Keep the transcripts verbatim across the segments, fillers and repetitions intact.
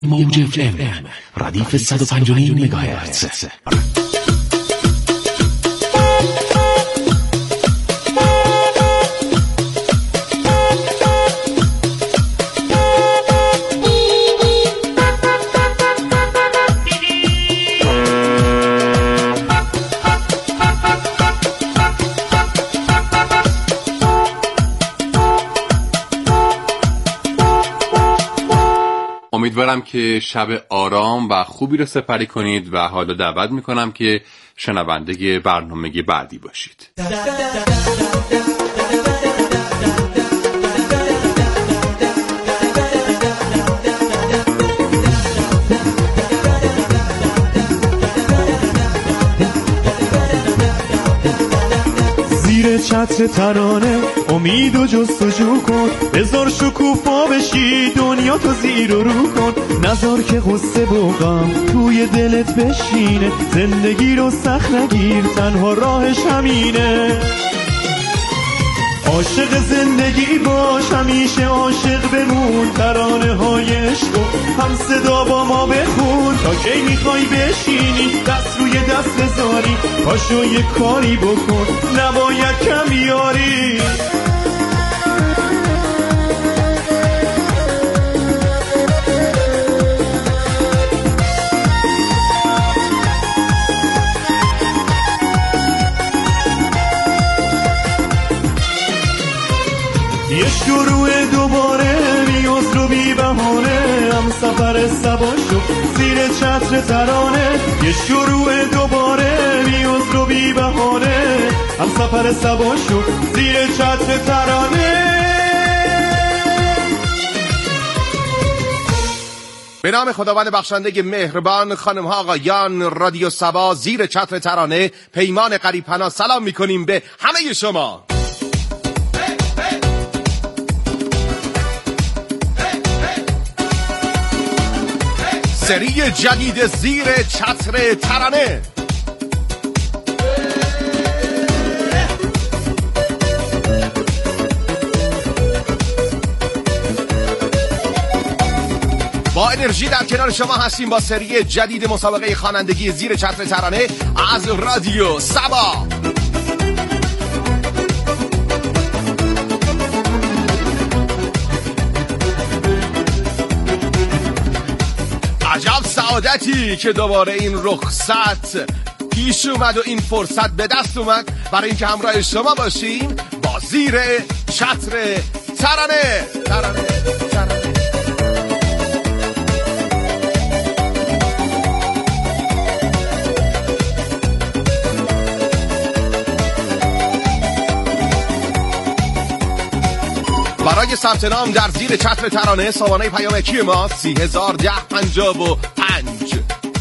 موج اف ام ردیف صد و پنج و نیم مگاهرتز. امیدوارم که شب آرام و خوبی رو سپری کنید و حالا دعوت میکنم که شنونده برنامه بعدی باشید. زیر چتر ترانه امید و جستجو کن، بذار شکوفا بشی دنیا تو زیر و رو کن، نذار که غصه و غم توی دلت بشینه، زندگی رو سخت نگیر تنها راهش همینه. عاشق زندگی باش همیشه عاشق بمون، ترانه های عشق هم صدا با ما بخون، تا کی میخوای بشینی دست روی دست بذاری، پاشو یه کاری بکن نباید کم بیاری. یه شروع دوباره نیاز رو بی بهانه، هم سفر سبا شد زیر چتر ترانه. یه شروع دوباره نیاز رو بی بهانه، هم سفر سبا شد زیر چتر ترانه. به نام خداوند بخشنده مهربان، خانم ها آقایان، رادیو سبا زیر چتر ترانه پیمان قریب پناه سلام میکنیم به همه شما. سری جدید زیر چتر ترانه با انرژی در کنار شما هستیم با سری جدید مسابقه خوانندگی زیر چتر ترانه از رادیو سبا. عجب سعادتی که دوباره این رخصت پیش اومد و این فرصت به دست اومد برای اینکه همراه شما باشیم با زیر چتر ترانه ترانه ترانه. برای ثبت نام در زیر چتر ترانه سامانه پیامکی ما سی هزار ده پنجاه و پنج.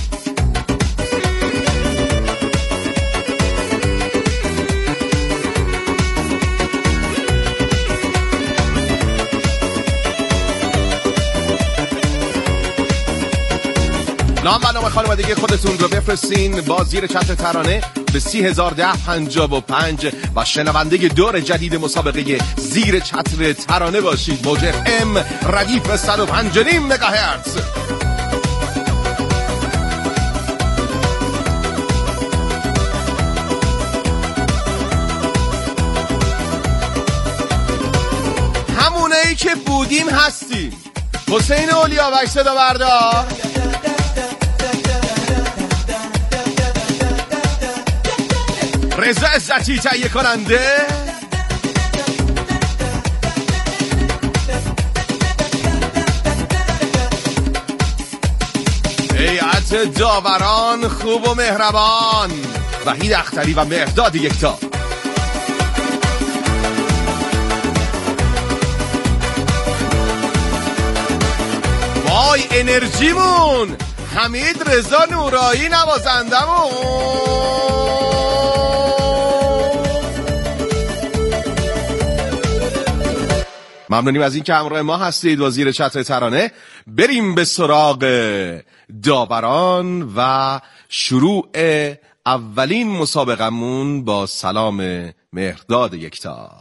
نام و نام خانوادگی خودتون رو بفرستین با زیر چتر ترانه به سی هزار ده پنجاه و پنج و شنونده دور جدید مسابقه زیر چتر ترانه باشید. موج اف ام ردیف صد و پنج و نیم مگاهرتز. همونه ای که بودیم هستیم. حسین اولیاوش صدا بردار. رضا عزتی تهیه کننده، هیئت داوران خوب و مهربان، وحید اختری و مهرداد یکتا. وای انرژیمون حمید رضا نورایی نوازندمون. ممنونیم از این که همراه ما هستید و زیر چتر ترانه. بریم به سراغ داوران و شروع اولین مسابقمون با سلام مهرداد یکتا.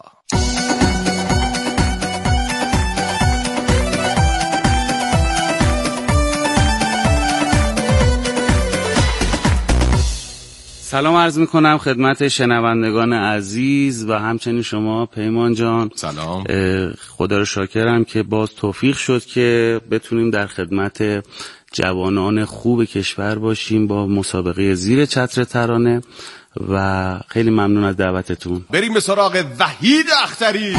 سلام عرض میکنم خدمت شنوندگان عزیز و همچنین شما پیمان جان. سلام. خدا رو شاکرم که باز توفیق شد که بتونیم در خدمت جوانان خوب کشور باشیم با مسابقه زیر چتر ترانه و خیلی ممنون از دعوتتون. بریم به سراغ وحید اختری.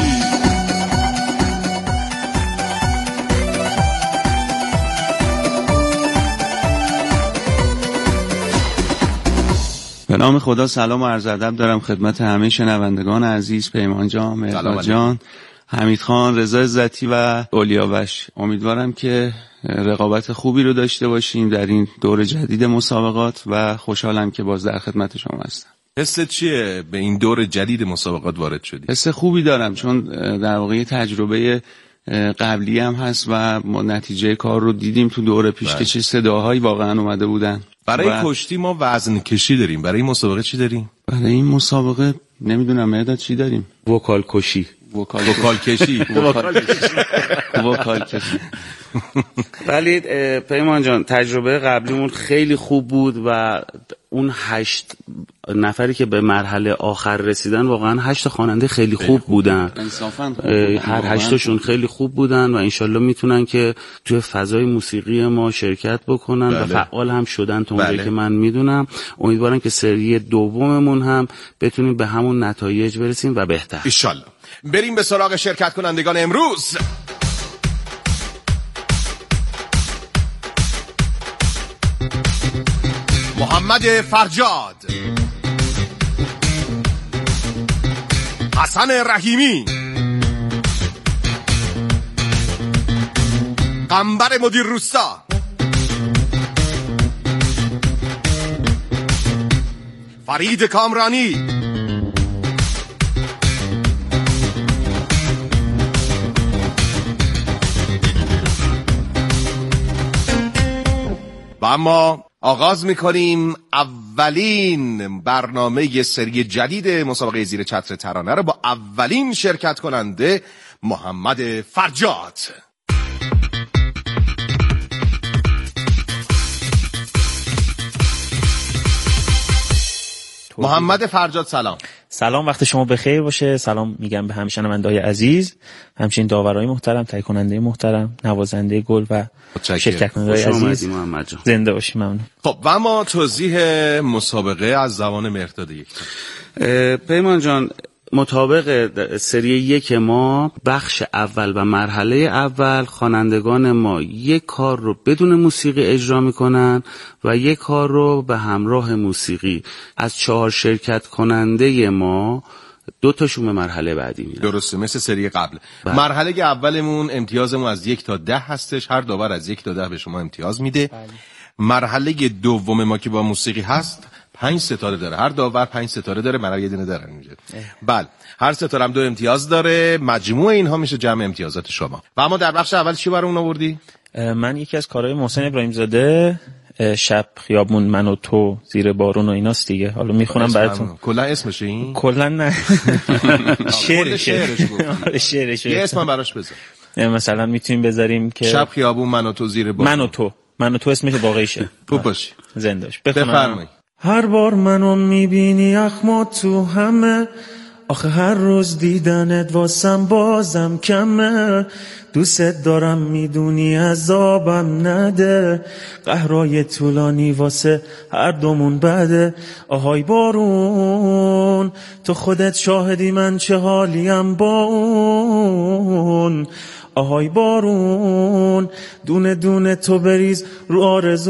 به نام خدا سلام و عرض ادب دارم خدمت همه شنوندگان عزیز، پیمان جان، مهراد جان، حمید خان، رضا عزتی و اولیاوش. امیدوارم که رقابت خوبی رو داشته باشیم در این دور جدید مسابقات و خوشحالم که باز در خدمت شما هستم. حست چیه به این دور جدید مسابقات وارد شدی؟ حس خوبی دارم چون در واقع تجربه قبلی هم هست و ما نتیجه کار رو دیدیم تو دوره پیش که چه صداهایی واقعا اومده بودن. برای و... کشتی ما وزن کشی داریم. برای این مسابقه چی داریم؟ برای این مسابقه نمیدونم مهداد چی داریم؟ وکال کشی. وکال وکال کشی. وکال کشی. ولی پیمان جان تجربه قبلیمون خیلی خوب بود و اون هشت نفری که به مرحله آخر رسیدن واقعا هشت خواننده خیلی خوب بودن. انصافاً هر هشتاشون خیلی خوب بودن و انشالله میتونن که توی فضای موسیقی ما شرکت بکنن بله. و فعال هم شدن تا اونجایی بله. که من میدونم. امیدوارم که سری دوممون هم بتونیم به همون نتایج برسیم و بهتر انشالله. بریم به سراغ شرکت کنندگان امروز. محمد فرجاد، حسن رحیمی، قنبر مدیر روستا، فرید کامرانی، و اما آغاز میکنیم اولین برنامه سری جدید مسابقه زیر چتر ترانه رو با اولین شرکت کننده محمد فرجاد. محمد فرجاد سلام. سلام، وقت شما بخیر باشه. سلام میگم به همه شنونده‌های عزیز، همچنین داورای محترم، تهیه کننده محترم، نوازنده گل و شرکت کننده‌های عزیز. محمد جان زنده باشی. ممنون. خب و اما توضیح مسابقه از زبان مهرداد یکتا. پیمان جان مطابق سری یک ما بخش اول و مرحله اول خوانندگان ما یک کار رو بدون موسیقی اجرا میکنن و یک کار رو به همراه موسیقی. از چهار شرکت کننده ما دو تاشون به مرحله بعدی میرن. درسته، مثل سری قبل. بله. مرحله اولمون امتیازمون از یک تا ده هستش، هر داور از یک تا ده به شما امتیاز میده. بله. مرحله دوم ما که با موسیقی هست پنج ستاره داره، هر داور پنج ستاره داره، مرا یه دونه دارن اینجا. بله، هر ستاره هم دو امتیاز داره، مجموع اینها میشه جمع امتیازات شما. و اما در بخش اول چی برای اون آوردی؟ من یکی از کارهای محسن ابراهیم زاده، شب خیابون من و تو زیر بارون و ایناست دیگه. حالا میخونم براتون. کلا اسمشه این؟ کلا نه. شعرش شعرش. یه اسم براش بذار. مثلا میتونیم بذاریم که شب خیابون من و تو زیر بارون. من و تو. من و تو اسمش واقعیشه. خوب باشی. زندهش. بفرمایید. هر بار منو میبینی اخما تو همه، آخه هر روز دیدنت واسم بازم کمه. دوست دارم میدونی عذابم نده، قهرای طولانی واسه هر دومون بده. آهای بارون تو خودت شاهدی من چه حالیم با اون. آهای بارون دونه دونه تو بریز رو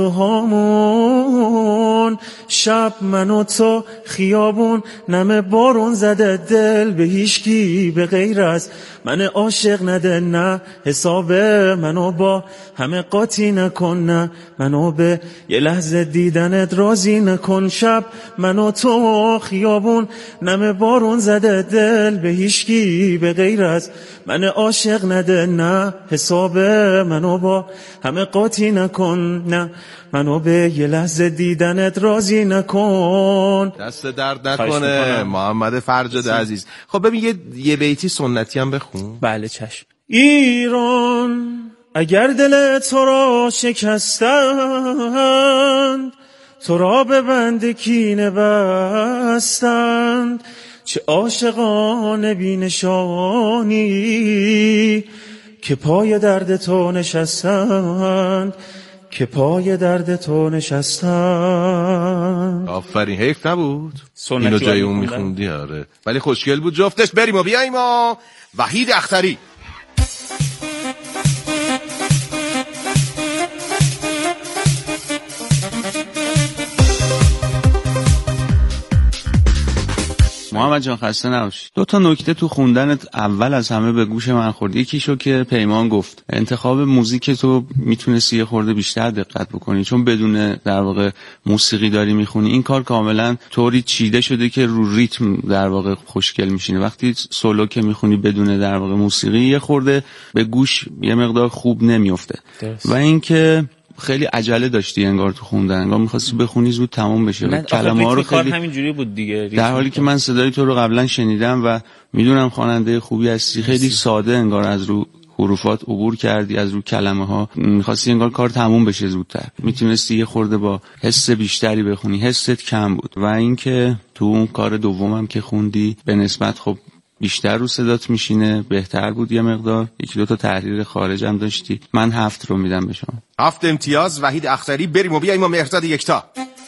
آرزوهامون. شب من و تو خیابون نمه بارون زده، دل به هیچکی به غیر از من عاشق نده. نه حساب منو با همه قاطی نکن، نه منو به یه لحظه دیدنت راضی نکن. شب من و تو خیابون نمه بارون زده، دل به هیچکی به غیر از من عاشق نده. نه حساب منو با همه قاطی نکن، نه منو به یه لحظه دیدنت راضی نکن. دست درد نکنه محمد فرجاد عزیز. خب ببین یه, یه بیتی سنتی هم بخون. بله چشم. ایران اگر دل تو را شکستند، تو را به بند کینه بستند، چه عاشقان بینشانی که پای درد تو نشستند، که پای درد تو نشستند. آفرین، حیف نبود اینو جای اون میخوندی. آره ولی خوشگل بود جفتش. بریم و بیاییم و وحید اختری. محمد جان خسته نباشی. دو تا نکته تو خوندنت اول از همه به گوش من خورد. یکیشو که پیمان گفت، انتخاب موزیک تو میتونستی یه خورده بیشتر دقت بکنی، چون بدون در واقع موسیقی داری میخونی. این کار کاملا طوری چیده شده که رو ریتم در واقع خوشگل میشینه. وقتی سولو که میخونی بدون در واقع موسیقی یه خورده به گوش یه مقدار خوب نمیفته. و اینکه خیلی عجله داشتی انگار تو خوندن، انگار می‌خواستی بخونی زود تموم بشه. کلمه‌ها رو خیلی همینجوری بود دیگه. در حالی که من صدای تو رو قبلا شنیدم و میدونم خواننده خوبی هستی، خیلی ساده انگار از رو حروفات عبور کردی، از رو کلمه‌ها می‌خواستی انگار کار تموم بشه زودتر. میتونستی یه خورده با حس بیشتری بخونی، حست کم بود. و اینکه تو اون کار دومم که خوندی به نسبت خب بیشتر رو صدات میشینه، بهتر بود یه مقدار. یکی دو تا تحریر خارج هم داشتی. من هفت رو میدم به شما. هفت امتیاز وحید اختری. بریم و بیاییم و مهرداد یکتا.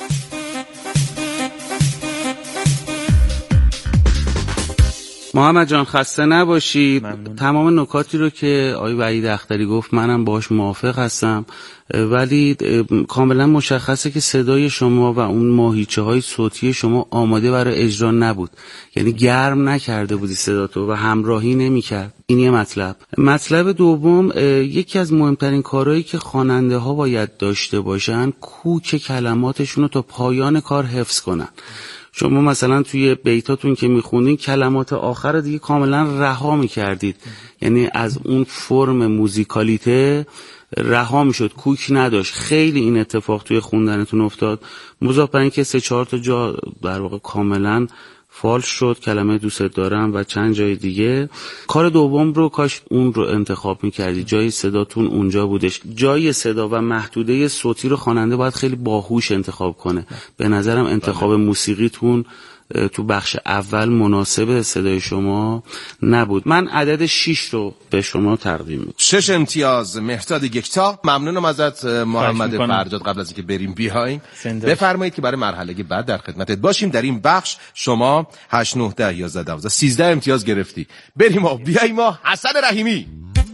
محمد جان خسته نباشی. تمام نکاتی رو که آقای وحید اختری گفت منم باهاش موافق هستم، ولی کاملا مشخصه که صدای شما و اون ماهیچه های صوتی شما آماده برای اجرا نبود، یعنی گرم نکرده بودی صداتو و همراهی نمی‌کرد. این یه مطلب. مطلب دوم، یکی از مهمترین کارهایی که خواننده ها باید داشته باشن کوک کلماتشون رو تا پایان کار حفظ کنن. شما مثلا توی بیتاتون که میخونین کلمات آخر دیگه کاملا رها میکردید، یعنی از اون فرم موزیکالیته رها میشد، کوک نداشت. خیلی این اتفاق توی خوندنتون افتاد. مضاف بر اینکه سه چهار تا جا در واقع کاملا فالش شد، کلمه دوست دارم و چند جای دیگه. کار دوم رو کاش اون رو انتخاب میکردی، جای صداتون اونجا بودش. جای صدا و محدوده صوتی رو خواننده باید خیلی باهوش انتخاب کنه. به نظرم انتخاب موسیقیتون تو بخش اول مناسب صدای شما نبود. من عدد شش رو به شما تقدیم میکنم. شش امتیاز مهرداد یکتا. ممنونم ازت محمد فرجاد. قبل از اینکه بریم بیایم بفرمایید که برای مرحله بعد در خدمتت باشیم. در این بخش شما هشت نه ده یازده دوازده سیزده امتیاز گرفتی. بریم و بیاییم و حسن رحیمی.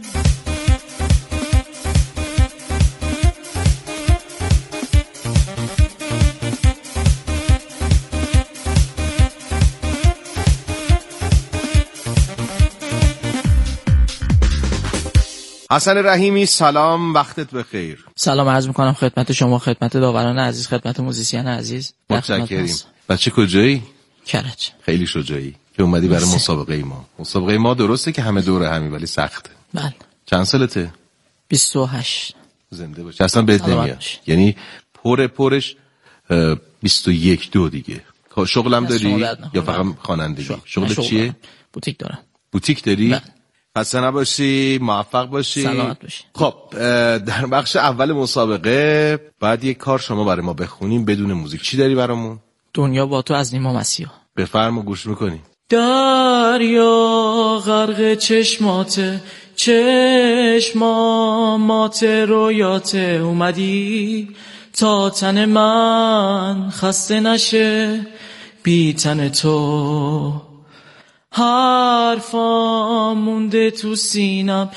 حسن رحیمی سلام، وقتت بخیر. سلام عرض میکنم خدمت شما، خدمت داوران عزیز، خدمت موزیسین عزیز. متشکریم. بچه کجایی؟ کرج. خیلی شجاعی که اومدی برای مسابقه ما. مسابقه ما درسته که همه دوره همین ولی سخته. بله. چند سالته؟ بیست و هشت. زنده باشی. اصلا بهت نمیاد. یعنی پر پرش بیست و یک دو دیگه. شغلم داری یا فقط خوانندگی؟ شغل, شغل چیه؟ بوتیک دارم. بوتیک داری؟ بله. خسته نباشی، موفق باشی، سلامت باشی. خب در بخش اول مسابقه بعد یک کار شما برای ما بخونیم بدون موزیک. چی داری برامون؟ دنیا با تو از نیما مسیحا. بفرما گوش میکنیم. دریا غرق چشمات، چشمات رویات، اومدی تا تن من خسته نشه بی تن تو. حرفا مونده تو سینم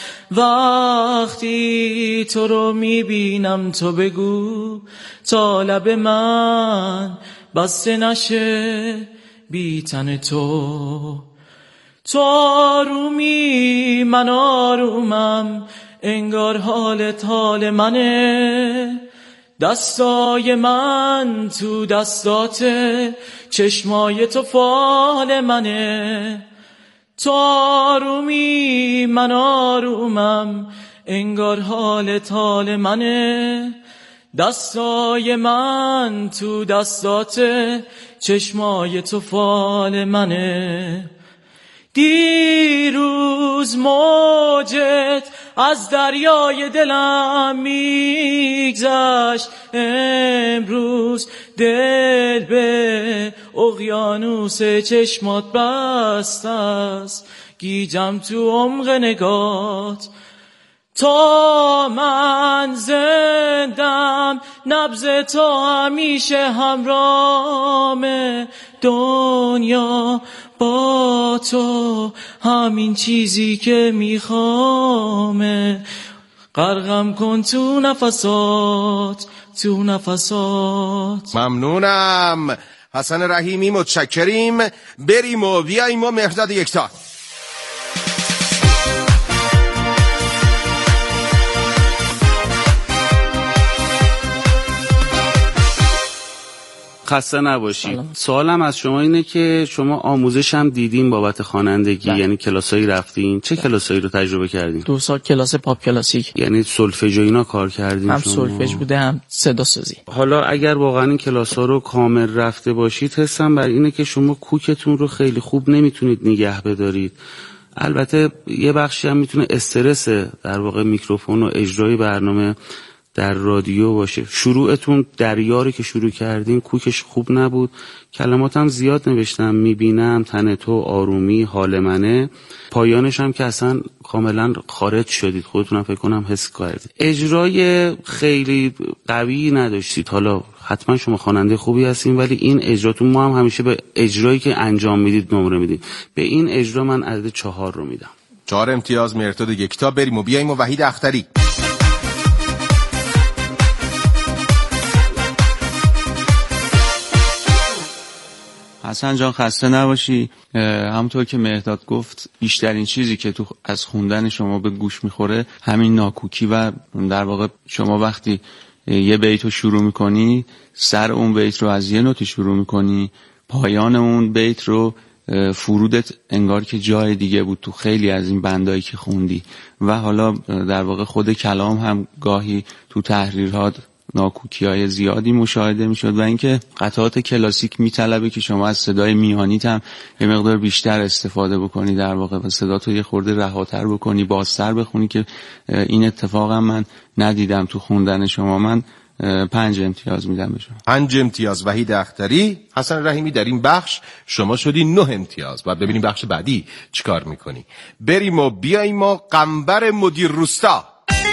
وقتی تو رو میبینم، تو بگو تا لب من بسته نشه بی تن تو. تو آرومی من آرومم، انگار حالت حال منه، دستای من تو دستاته، چشمای تو فال منه. تو آرومی من آرومم، انگار حالت حال منه، دستای من تو دستاته، چشمای تو فال منه. دیروز موجت از دریای دلم میگذشت. امروز دل به اقیانوس چشمات بسته است، گیجم تو عمق نگات تا من زندم. نبض تو همیشه همراهمه، دنیا با تو همین چیزی که میخوامه. غرقم کن تو نفسات، تو نفسات. ممنونم حسن رحیمی، متشکریم. بریم و بیاییم و مهرداد یکتا. خسته نباشید. سوالم از شما اینه که شما آموزش هم دیدین بابت خوانندگی، یعنی کلاسایی رفتین، چه کلاسایی رو تجربه کردین؟ دو سال کلاس پاپ کلاسیک، یعنی سولفژ و اینا کار کردین؟ هم شما؟ سولفژ بوده هم صدا سازی. حالا اگر واقعا این کلاس‌ها رو کامل رفته باشید، حسم بر اینه که شما کوکتون رو خیلی خوب نمیتونید نگه بدارید. البته یه بخشی هم میتونه استرس در واقع میکروفون و اجرای برنامه در رادیو باشه. شروعتون دریاری که شروع کردین کوکش خوب نبود، کلماتم زیاد نوشتم، میبینم، تن تو، آرومی، حال منه. پایانش هم که اصلا کاملا خارج شدید، خودتونم فکر کنم حس کردید. اجرای خیلی قوی نداشتید. حالا حتما شما خواننده خوبی هستین، ولی این اجراتون، ما هم همیشه به اجرایی که انجام میدید نمره میدید. به این اجرا من عدد چهار رو میدم. چهار امتیاز مهرداد یکتا. بریم و بیاییم و وحید اختری. حسن جان خسته نباشی. همونطور که مهرداد گفت، بیشترین چیزی که تو از خوندن شما به گوش میخوره همین ناکوکی و در واقع شما وقتی یه بیت رو شروع میکنی، سر اون بیت رو از یه نوت شروع میکنی، پایان اون بیت رو فرودت انگار که جای دیگه بود تو خیلی از این بندایی که خوندی. و حالا در واقع خود کلام هم گاهی تو تحریرها ناکوکی‌های زیادی مشاهده میشد و اینکه قطعات کلاسیک میطلبه که شما از صدای میانیت هم یه مقدار بیشتر استفاده بکنی، در واقع و صداتو یه خورده رهاتر بکنی، بازتر بخونی، که این اتفاق هم من ندیدم تو خوندن شما. من پنج امتیاز میدم به شما. پنج امتیاز وحید اختری. حسن رحیمی در این بخش شما شدی نه امتیاز. بعد ببینیم بخش بعدی چیکار میکنی. بریم و بیاییم و قنبر مدیر روستا.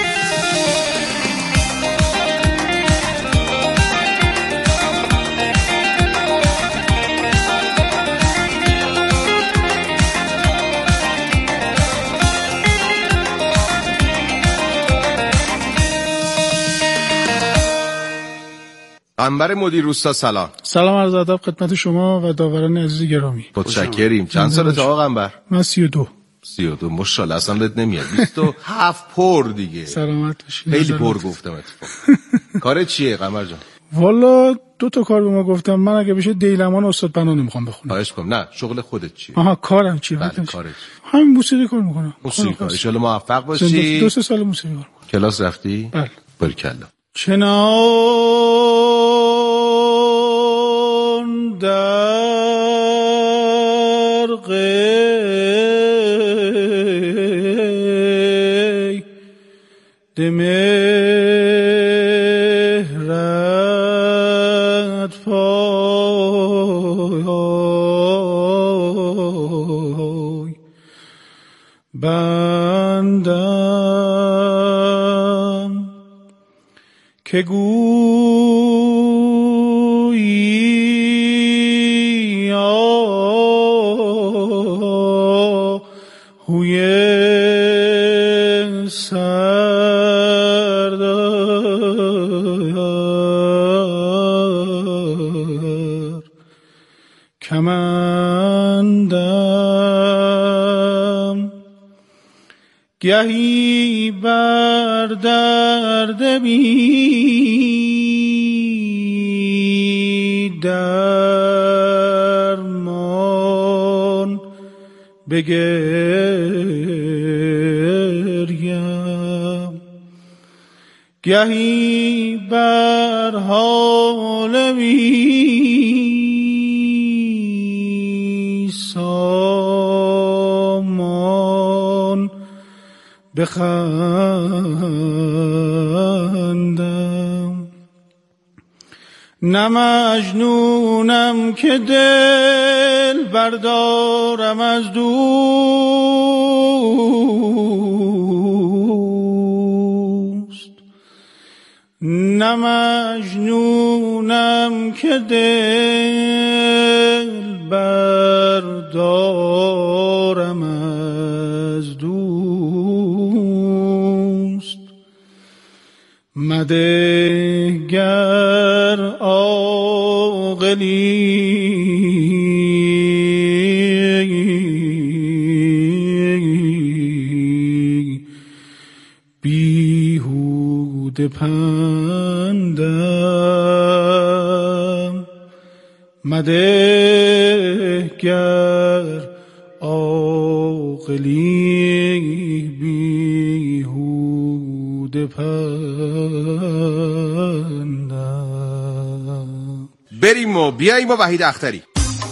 قنبر مدیر روستا، سلام. سلام عرض ادب خدمت شما و داوران عزیز گرامی. متشکریم. چند سالت آقا قنبر؟ من سی و دو. سی و دو ماشاءالله، اصلا لت نمیاد. بیست و هفت پر دیگه. سلامت باشی. خیلی پر گفتم اتفاق. کارت چیه قنبر جان؟ والا دو تا کار به ما گفتم. من اگه بشه دیلمان استاد بنا نمیخوام بخونم. خواهش کنم. نه شغل خودت چیه؟ آها کارم چیه؟ بله کارت. همین موسیقی کار میکنم. موسیقی کار. ان شاء الله موفق باشی. دو سه سال موسیقی کار. کلاس رفتی؟ بله. باریکلا. چنان در قید مهرت پای بندم که گویی آهوی سردار کمندم گهی بر درد بی درمان بگریم، گهی بر حال بی سامان بخندم. نه مجنونم که دل بردارم از دوست، نه مجنونم که دل بردارم از دوست. مدهگر عاقلی بیهوده پندم، مدهگر عاقلی بیهوده پندم. بریم و بیاییم و وحید اختری.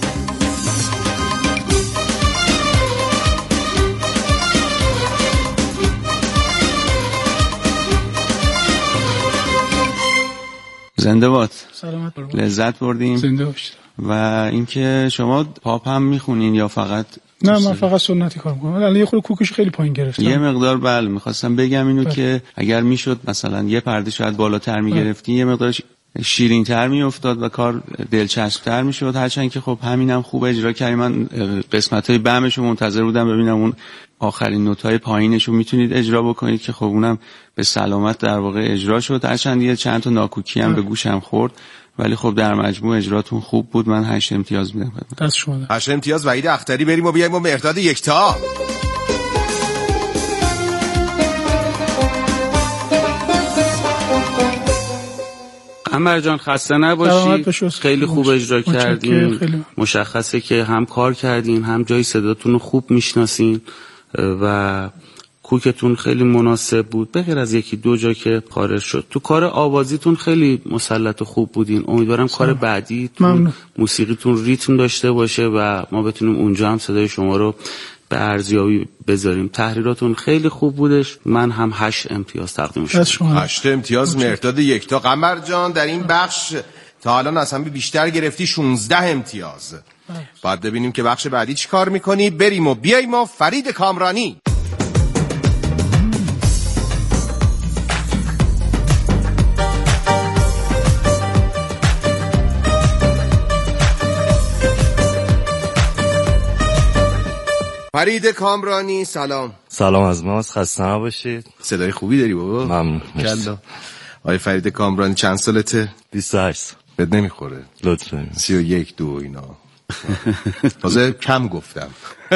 زنده باد. سلامت باد. لذت بردیم. زنده باشید. و اینکه شما پاپ هم میخونین یا فقط؟ نه من فقط سنتی کار میکنم. الان یه خورده کوکش خیلی پایین گرفتم. یه مقدار بله میخواستم بگم اینو بله. که اگر میشد مثلا یه پرده شاید بالاتر میگرفتین یه مقدار شیرین تر میافتاد و کار دلچسب تر میشد. هرچند که خب همینم خوب اجرا کردیم. من قسمت های بمشو منتظر بودم ببینم اون آخرین نوت‌های پایینشو میتونید اجرا بکنید که خب اونم به سلامت در واقع اجرا شد. هرچند یه چند تا ناکوکی هم به گوشم خورد ولی خب در مجموع اجراتون خوب بود. من هشت امتیاز میدم. دست شما. هشت امتیاز وحید اختری. بریم و بیایم و مهرداد یکتا. قمر جان خسته نباشید، خیلی خوب اجرا کردین. مشخصه که هم کار کردین هم جای صداتون رو خوب میشناسین و کوکتون خیلی مناسب بود به غیر از یکی دو جا که خارج شد. تو کار آوازیتون خیلی مسلط و خوب بودین. امیدوارم کار بعدی تو موسیقیتون ریتم داشته باشه و ما بتونیم اونجا هم صدای شما رو به ارزیابی بذاریم. تحریراتون خیلی خوب بودش. من هم هشت امتیاز تقدیم شدم. هشت امتیاز مهرداد یکتا. قمر جان در این بخش تا الان از همه بیشتر گرفتی، شانزده امتیاز. باید ببینیم که بخش بعدی چی کار میکنی. بریم و بیاییم و فرید کامرانی. فرید کامرانی سلام. سلام از ماست، خسته نباشید. صدای خوبی داری بابا. ممنون. آقای فرید کامرانی چند سالته؟ بیست و هشت. بد نمیخوره؟ لطفاً. سی و یک دو اینا. تازه کم گفتم.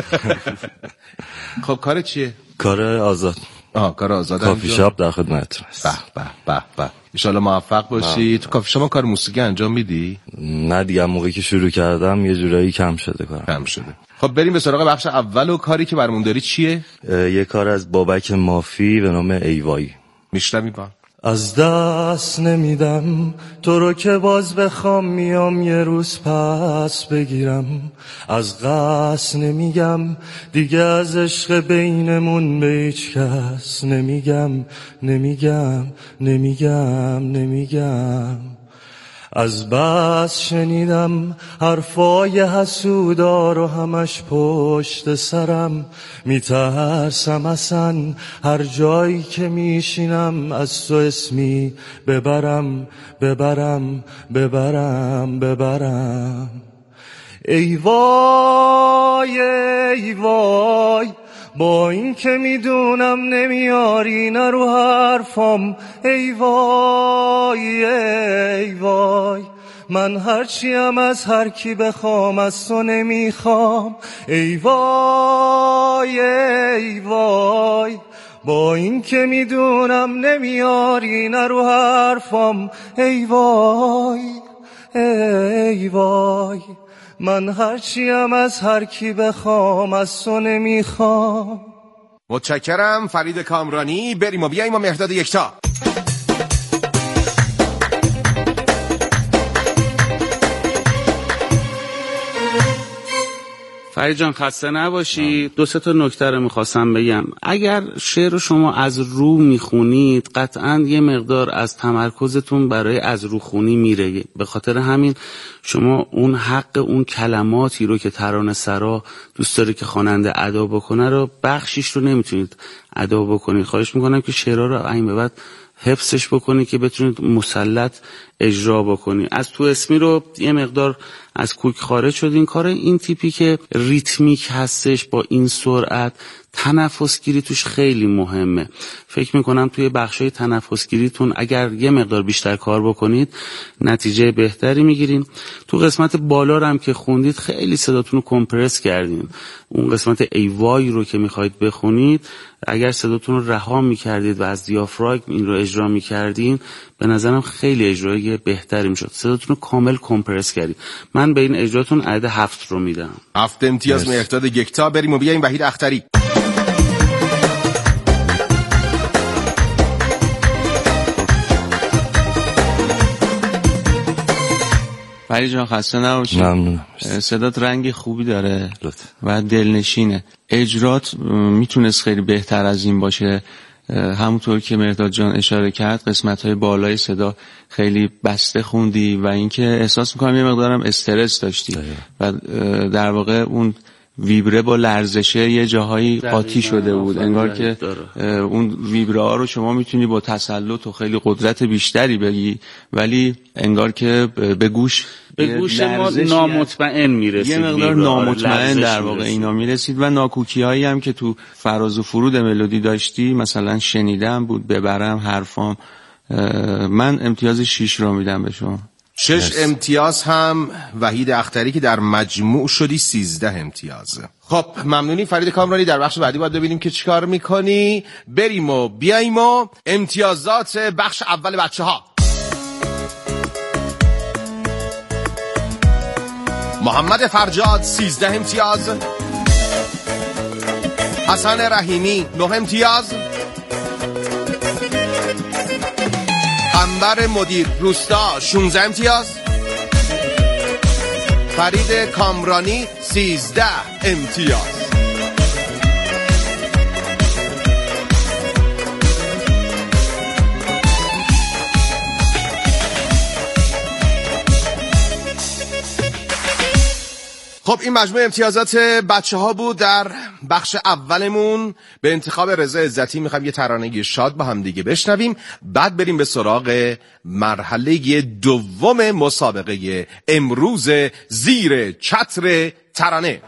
خب کار چیه؟ کار آزاد. آه کار آزاد. کافی شاپ در خدمتتون است. به به به به. ان شاء الله موفق باشی. تو کافی شاپ کار موسیقی انجام میدی؟ نه دیگه موقعی که شروع کردم یه جورایی کم شده کارم. کم شده. خب بریم به سراغ بخش اول و کاری که برامون داری چیه؟ یه کار از بابک مافی به نام ایوایی. میشنوی با. از دست نمیدم تو رو که باز بخوام میام یه روز پس بگیرم. از قصد نمیگم دیگه از عشق بینمون به هیچ کس نمیگم نمیگم نمیگم نمیگم. از بس شنیدم حرفای حسودا رو همش پشت سرم. میترسم اصلا هر جایی که میشینم از تو اسمی ببرم ببرم ببرم ببرم. ای وای ای وای با این که میدونم نمیاری نرو حرفم. ای وای ای وای من هرچیم از هر کی بخوام از تو نمیخوام. ای وای ای وای با این که میدونم نمیاری نرو حرفم. ای وای ای وای من هرچیم از هر کی بخوام از تو نمیخوام. متشکرم فرید کامرانی. بریم و بیاییم و مهرداد یکتا. فرید جان خسته نباشی. دو سه تا نکته رو میخواستم بگم. اگر شعر رو شما از رو میخونید قطعاً یه مقدار از تمرکزتون برای از رو خونی میره. به خاطر همین شما اون حق اون کلماتی رو که ترانه سرا دوست داره که خواننده ادا بکنه رو بخشیش رو نمیتونید ادا بکنید. خواهش میکنم که شعرها رو این به بعد حفظش بکنی که بتونید مسلط اجرا بکنی. از تو اسمی رو یه مقدار از کوک خارج شد. این کار این تیپی که ریتمیک هستش با این سرعت، تنفس گیری توش خیلی مهمه. فکر میکنم توی بخشای تنفس گیریتون اگر یه مقدار بیشتر کار بکنید نتیجه بهتری میگیرین. تو قسمت بالا رو هم که خوندید خیلی صداتون رو کمپرس کردین. اون قسمت ای وای رو که میخواید بخونید اگر صداتون رو رها میکردید و از دیافراگم این رو اجرا میکردین به نظرم خیلی اجرای بهتری میشد. صداتون رو کامل کمپرس کردید. من به این اجراتون عدد هفت رو میدم. هفت امتیاز مهرداد یکتا. بریم و بیایم وحید اختری. فرید جان خسته نباشی. ممنونم. صدات رنگ خوبی داره و دلنشینه. اجرات میتونست خیلی بهتر از این باشه. همونطور که مهرداد جان اشاره کرد قسمت‌های بالای صدا خیلی بسته خوندی و اینکه احساس می‌کنم یه مقدارم استرس داشتی و در واقع اون ویبره با لرزشه یه جاهایی قاطی شده بود. انگار که اون ویبره ها رو شما میتونی با تسلط و خیلی قدرت بیشتری بگی ولی انگار که به گوش به گوش ما نامطمئن میرسید. یه مقدار نامطمئن در واقع اینا میرسید و ناکوکی هایی هم که تو فراز و فرود ملودی داشتی مثلا شنیدم بود ببرم حرفام. من امتیاز شیش رو میدم به شما. شش امتیاز هم وحید اختری که در مجموع شدی سیزده امتیاز. خب ممنونی فرید کامرانی. در بخش بعدی باید ببینیم که چیکار میکنی. بریم و بیاییم و امتیازات بخش اول بچه ها. محمد فرجاد سیزده امتیاز، حسن رحیمی نه امتیاز، انبر مدیر روستا شانزده امتیاز، فرید کامرانی سیزده امتیاز. خب این مجموع امتیازات بچه ها بود در بخش اولمون. به انتخاب رضا عزتی میخوایم یه ترانه شاد با هم دیگه بشنویم، بعد بریم به سراغ مرحله دوم مسابقه امروز زیر چتر ترانه.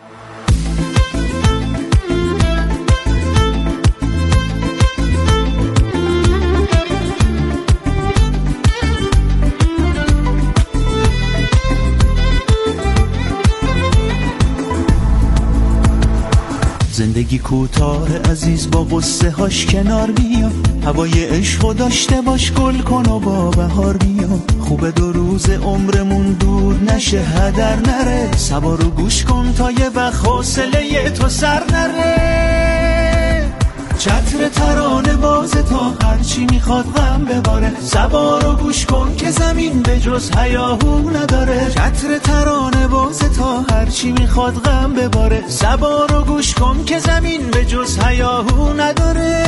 زندگی کوتاه عزیز با قصه هاش کنار بیا، هوای عشق و داشته باش گل کن و با بهار بیا. خوبه دو روز عمرمون دور نشه هدر نره، سوار و گوش کن تا یه وقت حوصله تو سر نره. چتر ترانه باز تا هرچی میخواد غم بباره، سوار و گوش کن که زمین به جز هیاهو نداره. چتر ترانه باز تا هرچی میخواد غم بباره، سوار و گوش کن که زمین به جز هیاهو نداره.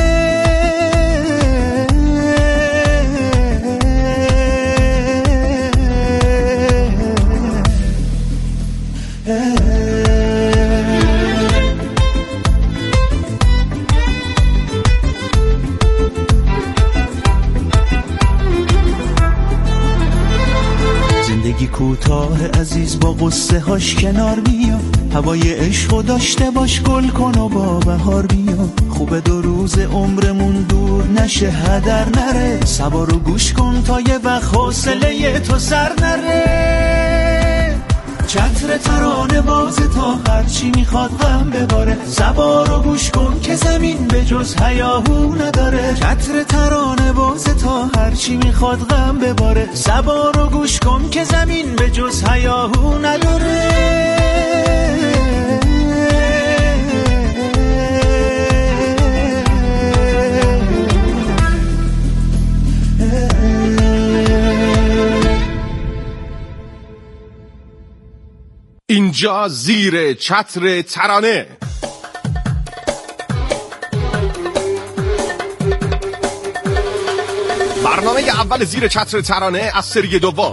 زندگی کوتاه عزیز با قصه هاش کنار بیا، هوای عشق و داشته باش گل کن و با بهار بیا. خوبه دو روز عمرمون دور نشه هدر نره، سوار و گوش کن تا یه وقت حوصله تو سر نره. چتر ترانه باز تا هرچی میخواد غم بباره، سوار و گوش کن که زمین به جز هیاهو نداره. چتر ترانه باز تا هرچی میخواد غم بباره، سوار و گوش کن که زمین به جز هیاهو نداره. اینجا زیر چتر ترانه. برنامه اول زیر چتر ترانه از سری دوم